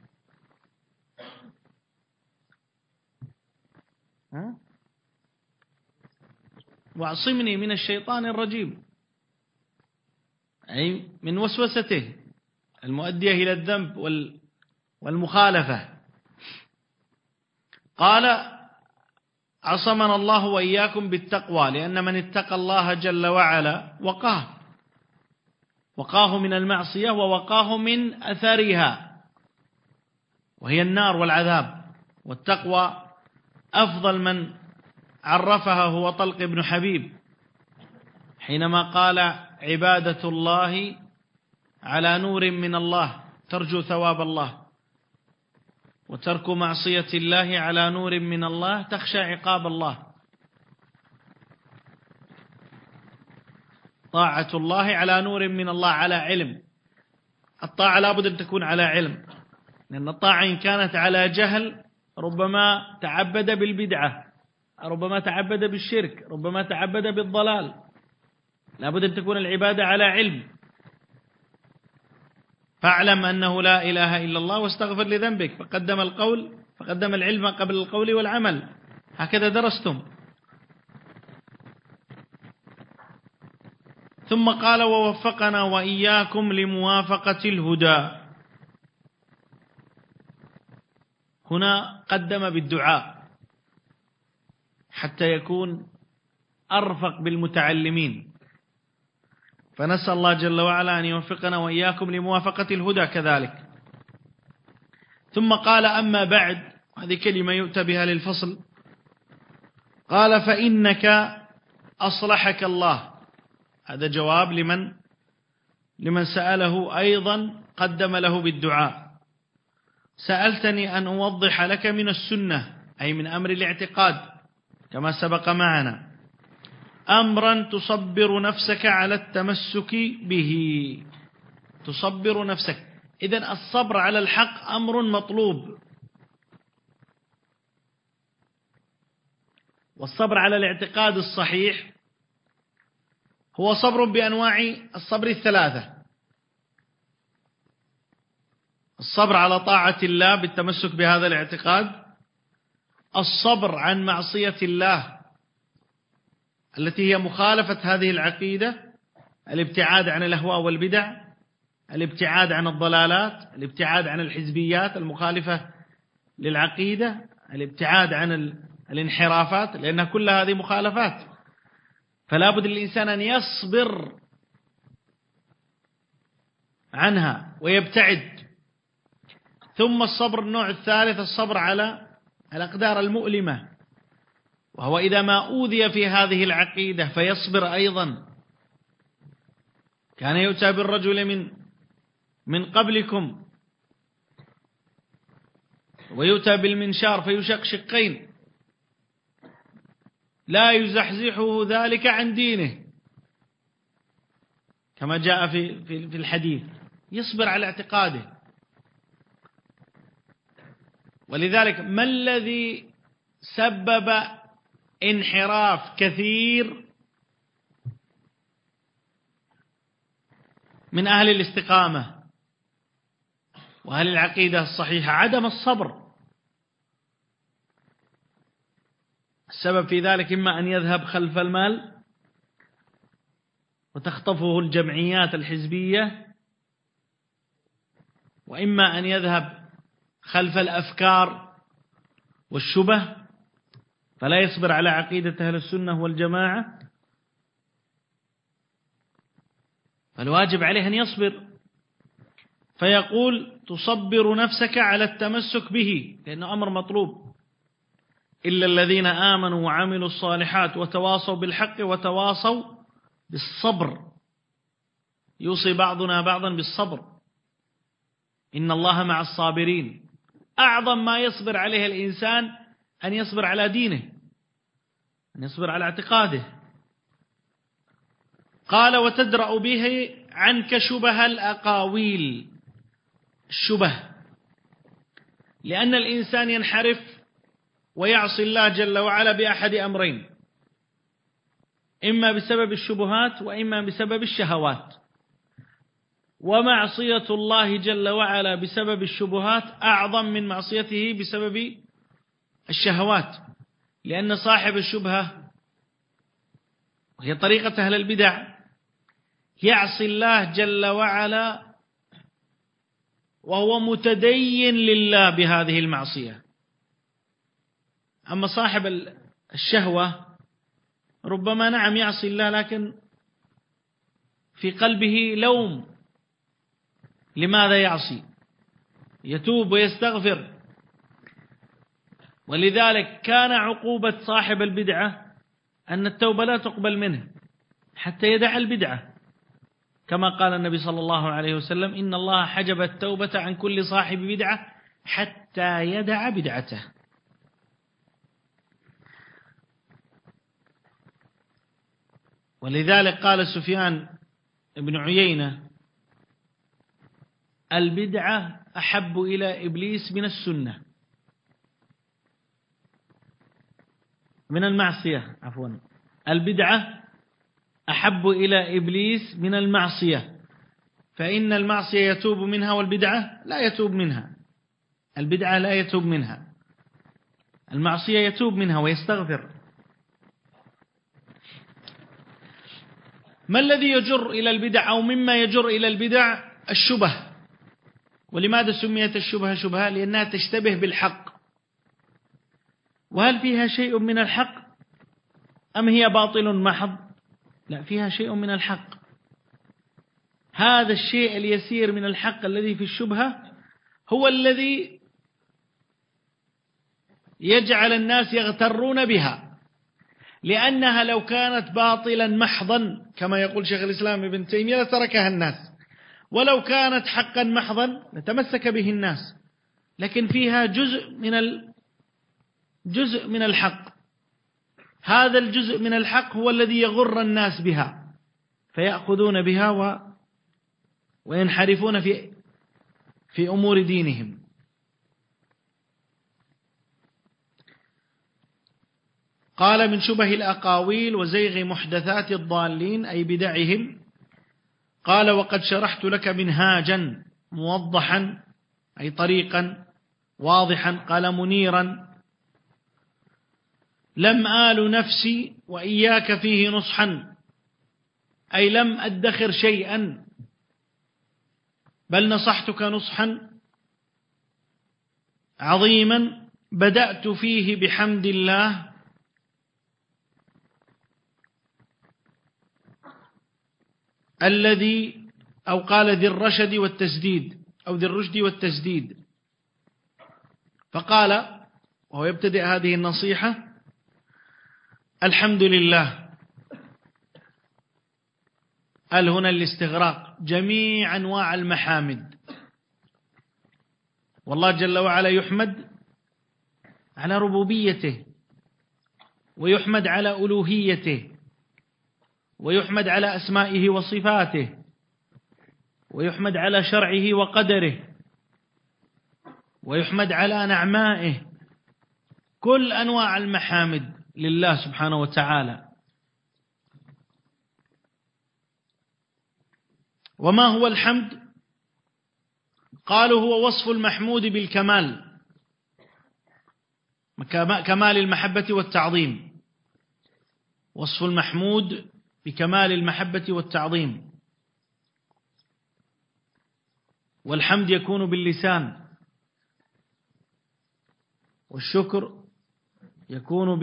ها؟ واعصمني من الشيطان الرجيم، أي من وسوسته المؤدية إلى الذنب والمخالفة. قال عصمنا الله وإياكم بالتقوى، لأن من اتقى الله جل وعلا وقاه، وقاه من المعصية ووقاه من أثرها وهي النار والعذاب. والتقوى أفضل من عرفها هو طلق بن حبيب حينما قال عبادة الله على نور من الله ترجو ثواب الله، وترك معصية الله على نور من الله تخشى عقاب الله. طاعة الله على نور من الله، على علم. الطاعة لابد أن تكون على علم، لأن الطاعة إن كانت على جهل ربما تعبد بالبدعة، ربما تعبد بالشرك، ربما تعبد بالضلال. لابد أن تكون العبادة على علم. فاعلم أنه لا إله إلا الله واستغفر لذنبك، فقدم القول فقدم العلم قبل القول والعمل، هكذا درستم. ثم قال ووفقنا وإياكم لموافقة الهدى. هنا قدم بالدعاء حتى يكون أرفق بالمتعلمين، فنسأل الله جل وعلا أن يوفقنا وإياكم لموافقة الهدى كذلك. ثم قال أما بعد، هذه كلمة يؤتى بها للفصل، قال فإنك أصلحك الله. هذا جواب لمن لمن سأله، أيضا قدم له بالدعاء. سألتني أن أوضح لك من السنة، أي من أمر الاعتقاد كما سبق معنا، أمرا تصبر نفسك على التمسك به. تصبر نفسك، إذن الصبر على الحق أمر مطلوب، والصبر على الاعتقاد الصحيح هو صبر بأنواع الصبر الثلاثة: الصبر على طاعة الله بالتمسك بهذا الاعتقاد، الصبر عن معصية الله التي هي مخالفة هذه العقيدة، الابتعاد عن الأهواء والبدع، الابتعاد عن الضلالات، الابتعاد عن الحزبيات المخالفة للعقيدة، الابتعاد عن الانحرافات، لأن كل هذه مخالفات، فلا بد للإنسان أن يصبر عنها ويبتعد. ثم الصبر النوع الثالث، الصبر على الأقدار المؤلمة، وهو إذا ما أوذي في هذه العقيدة فيصبر أيضا. كان يؤتى بالرجل من من قبلكم ويؤتى بالمنشار فيشق شقين، لا يزحزحه ذلك عن دينه، كما جاء في في الحديث، يصبر على اعتقاده. ولذلك ما الذي سبب انحراف كثير من أهل الاستقامة وأهل العقيدة الصحيحة؟ عدم الصبر. السبب في ذلك إما أن يذهب خلف المال وتخطفه الجمعيات الحزبية، وإما أن يذهب خلف الأفكار والشبه فلا يصبر على عقيدة أهل السنة والجماعة. فالواجب عليه أن يصبر. فيقول تصبر نفسك على التمسك به لأنه أمر مطلوب، إلا الذين آمنوا وعملوا الصالحات وتواصوا بالحق وتواصوا بالصبر، يوصي بعضنا بعضا بالصبر، إن الله مع الصابرين. أعظم ما يصبر عليه الإنسان أن يصبر على دينه، أن يصبر على اعتقاده. قال وتدرأ به عنك شبه الأقاويل، الشبه لأن الإنسان ينحرف ويعصي الله جل وعلا بأحد أمرين، إما بسبب الشبهات وإما بسبب الشهوات. ومعصية الله جل وعلا بسبب الشبهات أعظم من معصيته بسبب الشهوات، لأن صاحب الشبهة وهي طريقة أهل البدع يعصي الله جل وعلا وهو متدين لله بهذه المعصية. أما صاحب الشهوة ربما نعم يعصي الله لكن في قلبه لوم، لماذا يعصي؟ يتوب ويستغفر. ولذلك كان عقوبة صاحب البدعة أن التوبة لا تقبل منه حتى يدع البدعة، كما قال النبي صلى الله عليه وسلم إن الله حجب التوبة عن كل صاحب بدعة حتى يدع بدعته. ولذلك قال سفيان بن عيينة البدعة أحب إلى إبليس من السنة، من المعصية عفوا البدعة أحب إلى إبليس من المعصية، فإن المعصية يتوب منها والبدعة لا يتوب منها. البدعة لا يتوب منها، المعصية يتوب منها ويستغفر. ما الذي يجر إلى البدع أو مما يجر إلى البدع؟ الشبه. ولماذا سميت الشبهة شبهة؟ لأنها تشتبه بالحق. وهل فيها شيء من الحق أم هي باطل محض؟ لا، فيها شيء من الحق. هذا الشيء اليسير من الحق الذي في الشبهة هو الذي يجعل الناس يغترون بها، لأنها لو كانت باطلا محضا كما يقول شيخ الإسلام ابن تيمية لتركها الناس، ولو كانت حقا محضا لتمسك به الناس، لكن فيها جزء من الجزء من الحق. هذا الجزء من الحق هو الذي يغر الناس بها فيأخذون بها و وينحرفون في في أمور دينهم. قال من شبه الأقاويل وزيغ محدثات الضالين أي بدعهم. قال وقد شرحت لك منهاجا موضحا أي طريقا واضحا، قال منيرا لم آل نفسي وإياك فيه نصحا أي لم أدخر شيئا بل نصحتك نصحا عظيما بدأت فيه بحمد الله الذي أو قال ذي الرشد والتسديد أو ذي الرشد والتسديد. فقال وهو يبتدئ هذه النصيحة الحمد لله، ال هنا الاستغراق جميع أنواع المحامد، والله جل وعلا يحمد على ربوبيته ويحمد على ألوهيته ويحمد على أسمائه وصفاته ويحمد على شرعه وقدره ويحمد على نعمائه، كل أنواع المحامد لله سبحانه وتعالى. وما هو الحمد؟ قالوا هو وصف المحمود بالكمال، كمال المحبة والتعظيم، وصف المحمود بكمال المحبة والتعظيم. والحمد يكون باللسان، والشكر يكون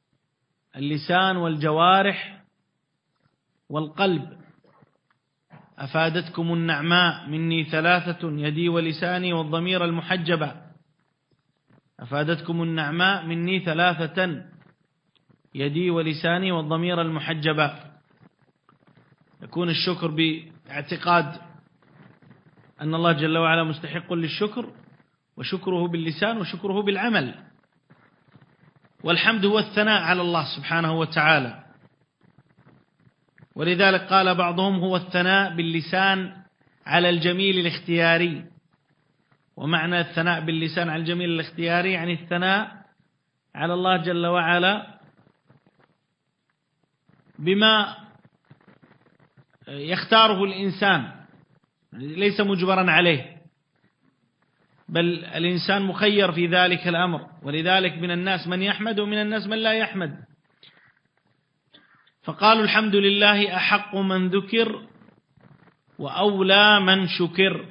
باللسان والجوارح والقلب. أفادتكم النعماء مني ثلاثة يدي ولساني والضمير المحجبة. أفادتكم النعماء مني ثلاثة يدي ولساني والضمير المحجبة. يكون الشكر باعتقاد أن الله جل وعلا مستحق للشكر، وشكره باللسان وشكره بالعمل. والحمد هو الثناء على الله سبحانه وتعالى، ولذلك قال بعضهم هو الثناء باللسان على الجميل الاختياري. ومعنى الثناء باللسان على الجميل الاختياري يعني الثناء على الله جل وعلا بما يختاره الإنسان، ليس مجبرا عليه، بل الإنسان مخير في ذلك الأمر. ولذلك من الناس من يحمد ومن الناس من لا يحمد. فقالوا الحمد لله أحق من ذكر وأولى من شكر.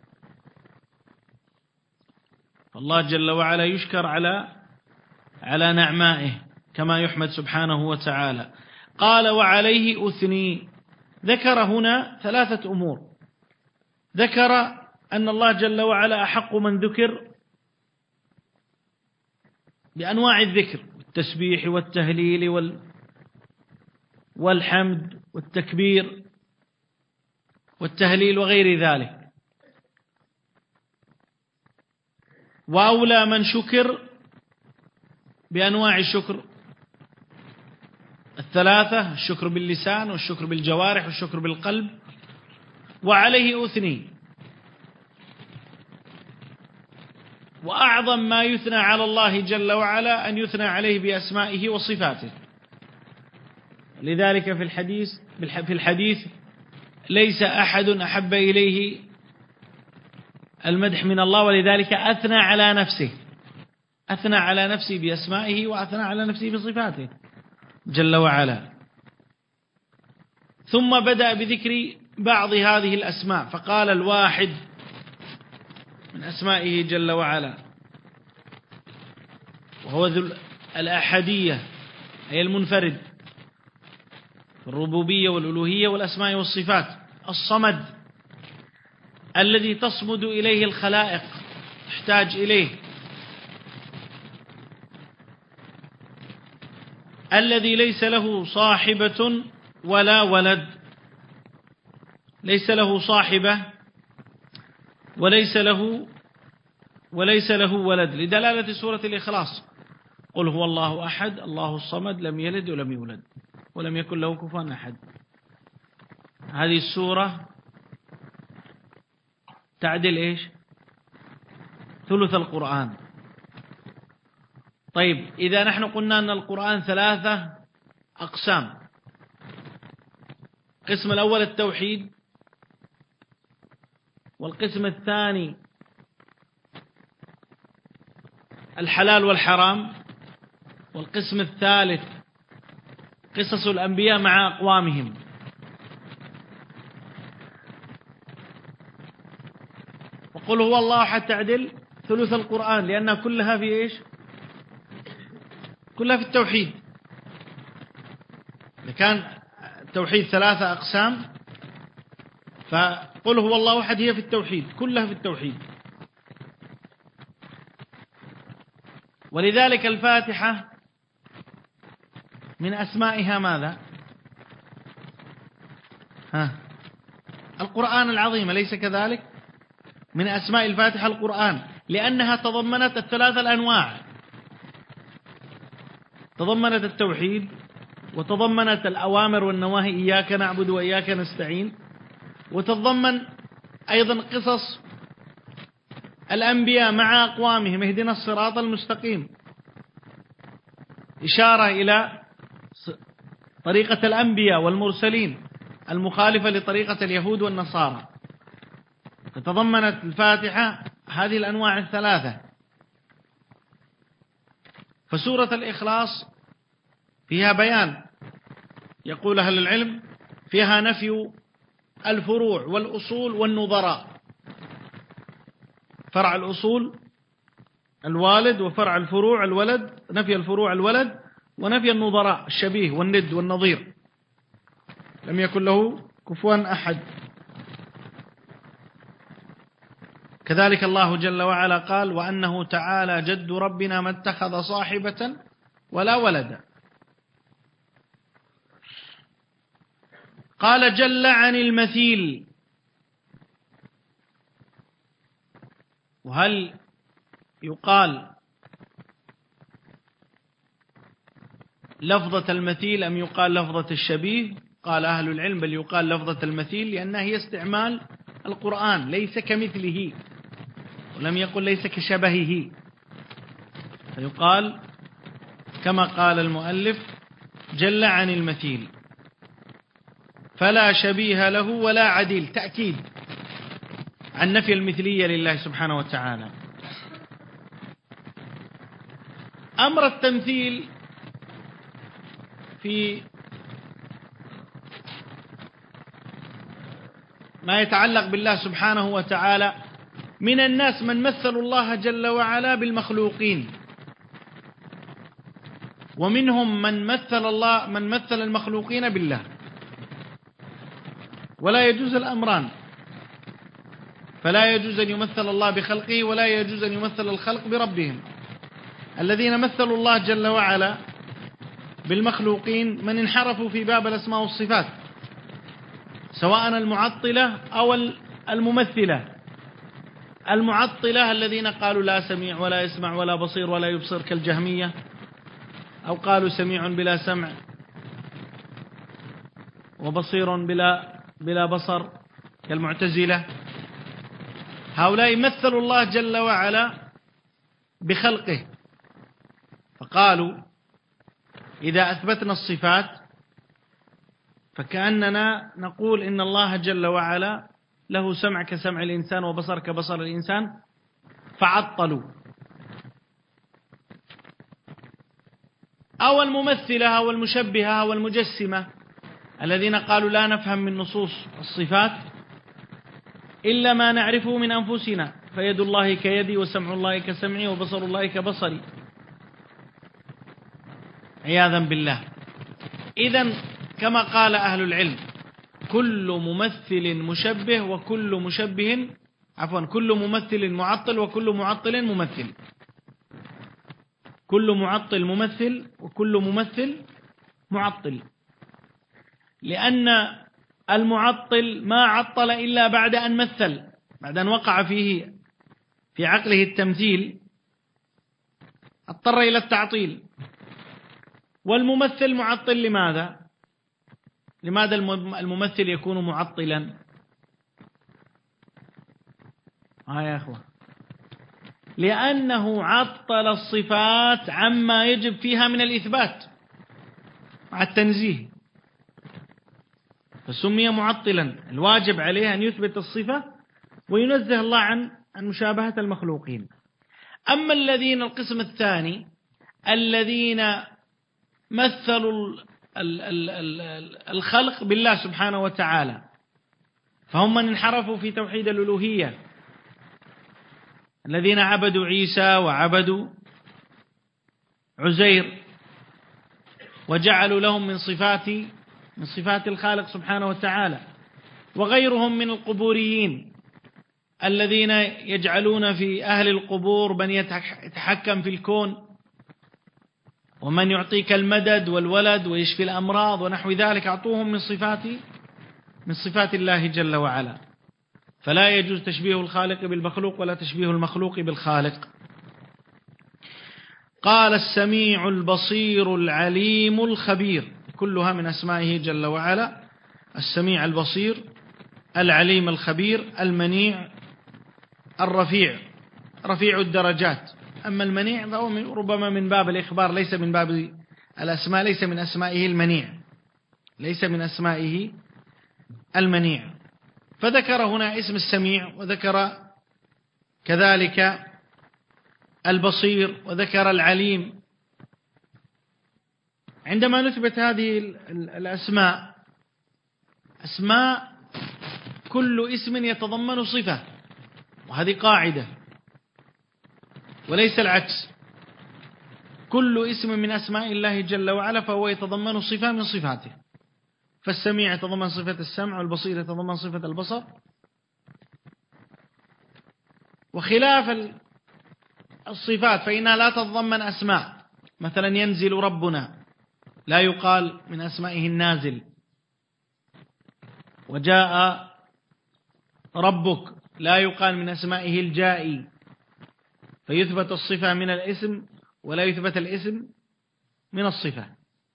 الله جل وعلا يشكر على على نعمائه كما يحمد سبحانه وتعالى. قال وعليه أثني. ذكر هنا ثلاثة أمور. ذكر أن الله جل وعلا أحق من ذكر بأنواع الذكر، التسبيح والتهليل وال والحمد والتكبير والتهليل وغير ذلك. وأولى من شكر بأنواع الشكر الثلاثة: الشكر باللسان والشكر بالجوارح والشكر بالقلب. وعليه أثني. وأعظم ما يثنى على الله جل وعلا أن يثنى عليه بأسمائه وصفاته. لذلك في الحديث في الحديث ليس أحد أحب إليه المدح من الله، ولذلك أثنى على نفسه أثنى على نفسه بأسمائه وأثنى على نفسه بصفاته جل وعلا. ثم بدأ بذكر بعض هذه الأسماء، فقال الواحد من أسمائه جل وعلا، وهو ذو الأحدية أي المنفرد، الربوبية والألوهية والأسماء والصفات. الصمد الذي تصمد إليه الخلائق، تحتاج إليه. الذي ليس له صاحبة ولا ولد، ليس له صاحبة وليس له وليس له ولد، لدلالة سورة الإخلاص: قل هو الله أحد الله الصمد لم يلد ولم يولد ولم يكن له كفوا أحد. هذه السورة تعدل إيش؟ ثلث القرآن. طيب، إذا نحن قلنا أن القرآن ثلاثة أقسام: القسم الأول التوحيد، والقسم الثاني الحلال والحرام، والقسم الثالث قصص الأنبياء مع أقوامهم. وقل هو الله أحد تعدل ثلث القرآن، لأنها كلها في إيش؟ كلها في التوحيد. إذا كان التوحيد ثلاثة أقسام، فقل هو الله أحد هي في التوحيد، كلها في التوحيد. ولذلك الفاتحة من أسمائها ماذا؟ ها القرآن العظيم، أليس كذلك؟ من أسماء الفاتحة القرآن، لأنها تضمنت الثلاث الأنواع، تضمنت التوحيد وتضمنت الأوامر والنواهي، إياك نعبد وإياك نستعين، وتضمن أيضا قصص الأنبياء مع أقوامهم: اهدنا الصراط المستقيم، إشارة إلى طريقة الأنبياء والمرسلين المخالفة لطريقة اليهود والنصارى. فتضمنت الفاتحة هذه الأنواع الثلاثة. فسورة الإخلاص فيها بيان، يقول أهل العلم فيها نفي الفروع والأصول والنظراء. فرع الأصول الوالد، وفرع الفروع الولد، نفي الفروع الولد، ونفي النظراء الشبيه والند والنظير، لم يكن له كفوا أحد. كذلك الله جل وعلا قال وأنه تعالى جد ربنا ما اتخذ صاحبة ولا ولدا. قال جل عن المثيل. وهل يقال لفظة المثيل أم يقال لفظة الشبيه؟ قال أهل العلم بل يقال لفظة المثيل، لأنها هي استعمال القرآن، ليس كمثله، ولم يقل ليس كشبهه، فيقال كما قال المؤلف جل عن المثيل، فلا شبيه له ولا عديل، تأكيد عن نفي المثلية لله سبحانه وتعالى. أمر التمثيل في ما يتعلق بالله سبحانه وتعالى، من الناس من مثلوا الله جل وعلا بالمخلوقين، ومنهم من مثل الله من مثل المخلوقين بالله، ولا يجوز الأمران، فلا يجوز أن يمثل الله بخلقه ولا يجوز أن يمثل الخلق بربهم. الذين مثلوا الله جل وعلا بالمخلوقين من انحرفوا في باب الأسماء والصفات، سواء المعطلة أو الممثلة. المعطلة الذين قالوا لا سميع ولا يسمع ولا بصير ولا يبصر كالجهمية، أو قالوا سميع بلا سمع وبصير بلا بلا بصر كالمعتزلة. هؤلاء مثلوا الله جل وعلا بخلقه، فقالوا إذا أثبتنا الصفات فكأننا نقول إن الله جل وعلا له سمع كسمع الإنسان وبصر كبصر الإنسان، فعطلوا. أو الممثلة أو المشبهة أو المجسمة الذين قالوا لا نفهم من نصوص الصفات إلا ما نعرفه من أنفسنا، فيد الله كيدي وسمع الله كسمعي وبصر الله كبصري، عياذا بالله. إذن كما قال أهل العلم كل ممثل مشبه وكل مشبه عفوا كل ممثل معطل وكل معطل ممثل، كل معطل ممثل وكل ممثل معطل، لأن المعطل ما عطل إلا بعد أن مثل، بعد أن وقع فيه في عقله التمثيل اضطر إلى التعطيل. والممثل معطل لماذا؟ لماذا الممثل يكون معطلا؟ ها يا أخوة، لأنه عطل الصفات عما يجب فيها من الإثبات مع التنزيه، فسمي معطلا. الواجب عليه أن يثبت الصفة وينزه الله عن عن مشابهة المخلوقين. أما الذين القسم الثاني الذين مثلوا الخلق بالله سبحانه وتعالى، فهم من انحرفوا في توحيد الألوهية، الذين عبدوا عيسى وعبدوا عزير وجعلوا لهم من صفات من صفات الخالق سبحانه وتعالى، وغيرهم من القبوريين الذين يجعلون في أهل القبور من يتحكم في الكون ومن يعطيك المدد والولد ويشفي الأمراض ونحو ذلك، أعطوهم من صفات من صفات الله جل وعلا. فلا يجوز تشبيه الخالق بالمخلوق ولا تشبيه المخلوق بالخالق. قال السميع البصير العليم الخبير، كلها من أسمائه جل وعلا، السميع البصير العليم الخبير، المنيع الرفيع رفيع الدرجات. أما المنيع فهو ربما من باب الإخبار، ليس من باب الأسماء، ليس من أسمائه المنيع، ليس من أسمائه المنيع. فذكر هنا اسم السميع، وذكر كذلك البصير، وذكر العليم. عندما نثبت هذه الأسماء، أسماء كل اسم يتضمن صفة، وهذه قاعدة وليس العكس. كل اسم من أسماء الله جل وعلا فهو يتضمن صفة من صفاته، فالسميع يتضمن صفة السمع، والبصير يتضمن صفة البصر، وخلاف الصفات فإنها لا تتضمن أسماء، مثلا ينزل ربنا لا يقال من أسمائه النازل، وجاء ربك لا يقال من أسمائه الجائي، فيثبت الصفة من الاسم ولا يثبت الاسم من الصفة.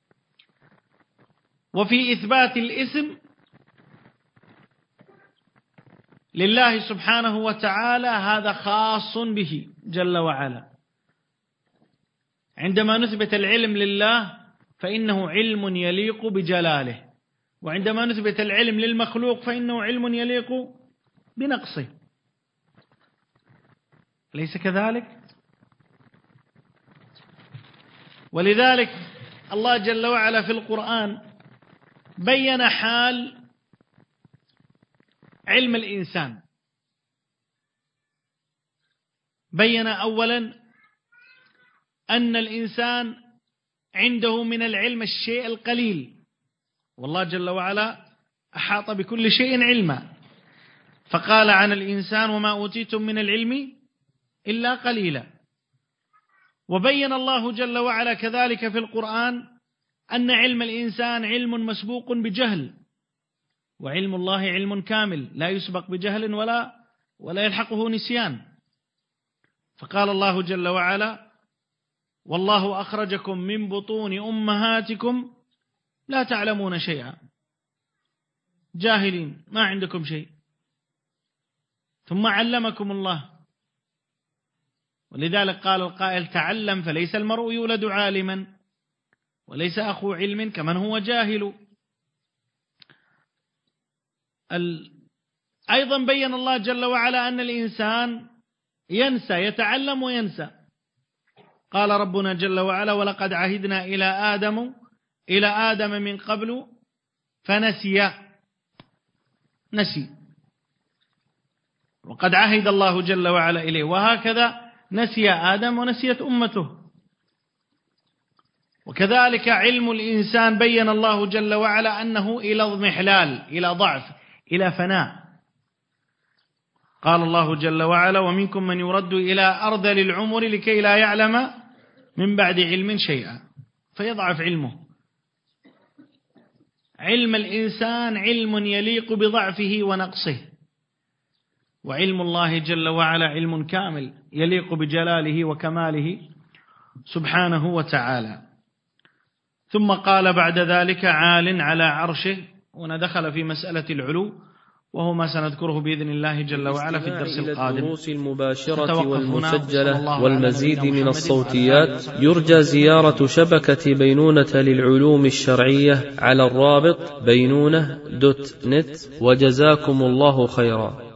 وفي إثبات الاسم لله سبحانه وتعالى هذا خاص به جل وعلا. عندما نثبت العلم لله فإنه علم يليق بجلاله، وعندما نثبت العلم للمخلوق فإنه علم يليق بنقصه، ليس كذلك؟ ولذلك الله جل وعلا في القرآن بين حال علم الإنسان. بين أولا أن الإنسان عنده من العلم الشيء القليل، والله جل وعلا أحاط بكل شيء علما، فقال عن الإنسان وما أوتيتم من العلم إلا قليلا. وبين الله جل وعلا كذلك في القرآن أن علم الإنسان علم مسبوق بجهل، وعلم الله علم كامل لا يسبق بجهل ولا ولا يلحقه نسيان. فقال الله جل وعلا: والله أخرجكم من بطون أمهاتكم لا تعلمون شيئا، جاهلين ما عندكم شيء، ثم علمكم الله. ولذلك قال القائل: تعلم فليس المرء يولد عالما، وليس أخو علم كمن هو جاهل. أيضا بين الله جل وعلا أن الإنسان ينسى، يتعلم وينسى. قال ربنا جل وعلا: ولقد عهدنا إلى آدم إلى آدم من قبل فنسي. نسي، وقد عهد الله جل وعلا إليه، وهكذا نسي آدم ونسيت أمته. وكذلك علم الإنسان بين الله جل وعلا أنه إلى اضمحلال، إلى ضعف، إلى فناء. قال الله جل وعلا: ومنكم من يرد إلى أرذل العمر لكي لا يعلم من بعد علم شيئا، فيضعف علمه. علم الإنسان علم يليق بضعفه ونقصه، وعلم الله جل وعلا علم كامل يليق بجلاله وكماله سبحانه وتعالى. ثم قال بعد ذلك: عال على عرشه، وندخل في مسألة العلو، وهو ما سنذكره بإذن الله جل وعلا في الدرس القادم. الدروس المباشرة والمسجلة والمزيد من الصوتيات يرجى زيارة شبكة بينونة للعلوم الشرعية على الرابط بينونة دوت نت، وجزاكم الله خيرا.